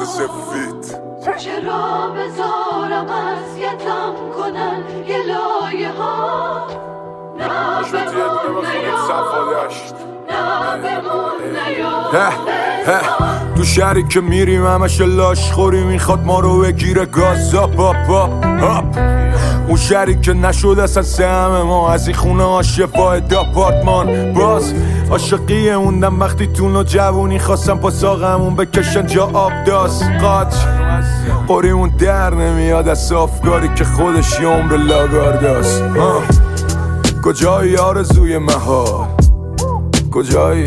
سفید. چرا بذارم اذیتم کنن یه لایه ها، نه بمون نه بمون تو شهری که میریم همش لاش خوری میخواد ما رو بگیره گاز هاپ هاپ هاپ. اون شهری که نشد اصلا سهم ما از این خونه ها شفاه داپارتمان. باز عاشقی موندم وقتی تو جوونی خواستم پا ساقمون بکشن جا آب داست قاچ قریمون در نمیاد از صافگاری که خودش یه عمر لاگارداست. کجایی آرزوی مهار کجایی؟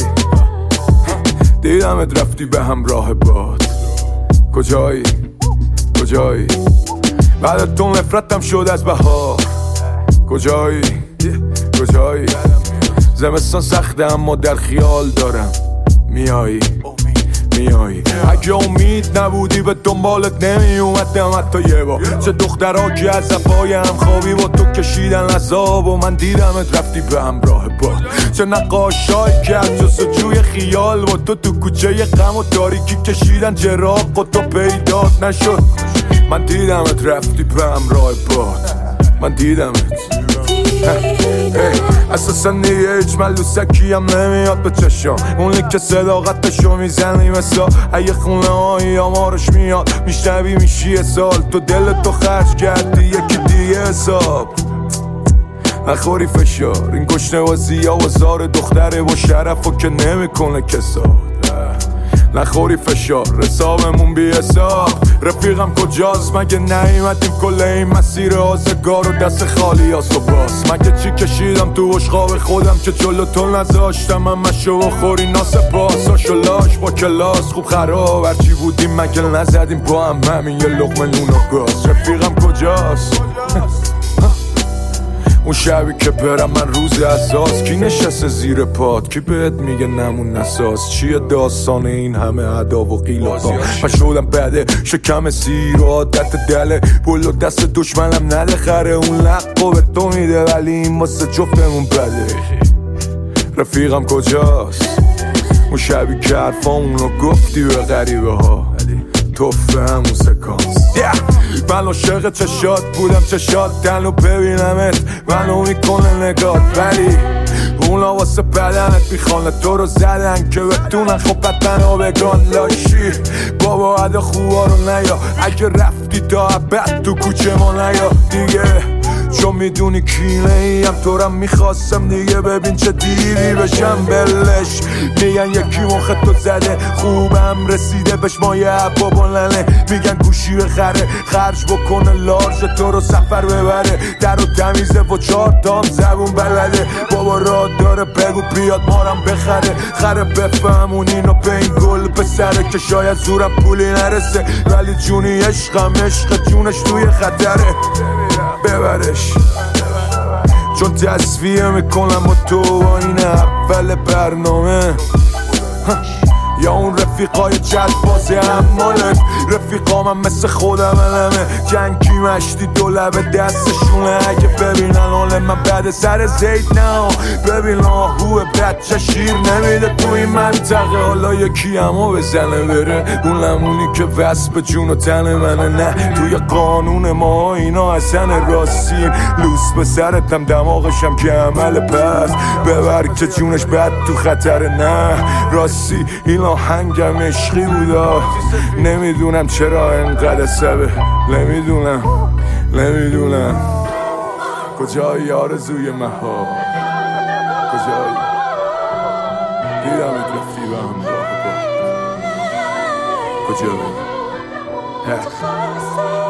دیدمت رفتی به همراه باد کجایی؟ کجایی؟ بعد تو نفرتم شد از بهار کجایی؟ کجایی؟ زمستان سخته اما در خیال دارم میایی میایی. اگه امید نبودی به دنبالت نمی اومدم حتی یه بار. چه دخترها که از زفای هم خوابی با تو کشیدن عذاب و من دیدمت رفتی به همراه باد. چه نقاشایی که از جستجوی خیال با تو کوچه غم و تاریکی کشیدن جراق و تو پیدات نشد. من دیدمت رفتی به همراه باد من دیدمت. اساسا دیگه هیچ ملوسکی هم نمیاد به چشم. اونی که صداقتشو میزنی مثال اگه خونه هایی آمارش میاد میشنوی میشی یه سال. تو دلتو خرج کردی یکی دیگه حساب نخوری فشار. این گشنه بازی ها و زار دختره با شرف و که نمیکنه کساد. نخوری فشار حسابمون بی حساب. رفیقم کجاست مگه نیومدیم کل این مسیر آزگار و دست خالی هاست و باز. مگه چی کشیدم تو اشغاب خودم که جلو تو نذاشتم همشو و خوری ناسپاس. آشولاش با کلاس خوب خراب هرچی بودیم مگه نزدیم با هم همین یه لقمه نون و گاز. رفیقم کجاست؟ اون شبی که برم من روز اساس کی نشسته زیر پاد کی بهت میگه نمون نساز. چیه داستان این همه ادا و قیل و پا؟ من شدم بده شکم سیر و عادت دله پل و دست دشمنم نده خره. اون لقو به تو میده ولی این واسه جفتمون بده. رفیقم کجاست؟ اون شبی که حرفامونو گفتی به غریبه ها توفه همون سکانس. من عاشق چشات بودم چشات تنو ببینمت منو میکنه نگات ولی اونا واسه بدنت میخوانه تو رو زدن که بتونن خب بدن بگان لاشی. بابا عدا خوبا رو نیا اگه رفتی تا ابد تو کوچه ما نیا دیگه چون میدونی کینه ایم تو رم میخواستم دیگه. ببین چه دیوی بشم بلش میگن یکی مخ تو زده خوبم رسیده بهش مایه عبا بلنه. میگن گوشی بخره خرج بکنه لارج تو رو سفر ببره. در و تمیزه و 4 تام زبون بلده. بابا راه داره بگو بیاد مارم بخره. خره بفهمون اینو به این گل پسره که شاید زورم پولی نرسه ولی جونی عشقم عشق جونش توی خطره. ببرش چون تصفیه میکنم با تو با این اول برنامه. یا اون رفیقای جد بازی همالت رفیقامم مثل خودم علمه جنگی مشتی دو لبه دستشونه. اگه ببینن حال من بعد سر زید نه ببین آهوه بچه شیر نمیده تو این منطقه. حالا یکی همو بزنه بره اون لمونی که وصف به جون و تن منه. نه توی قانون ما اینا اصلا راستین لوس به سرتم دماغشم که عمل پس ببر که جونش بد تو خطره. نه راستی این آهنگم عشقی بودا نمیدونم چرا انقدر سبه نمیدونم کجایی آرزوی مهار کجایی؟ دیدمت رفتی به همراه با کجایی؟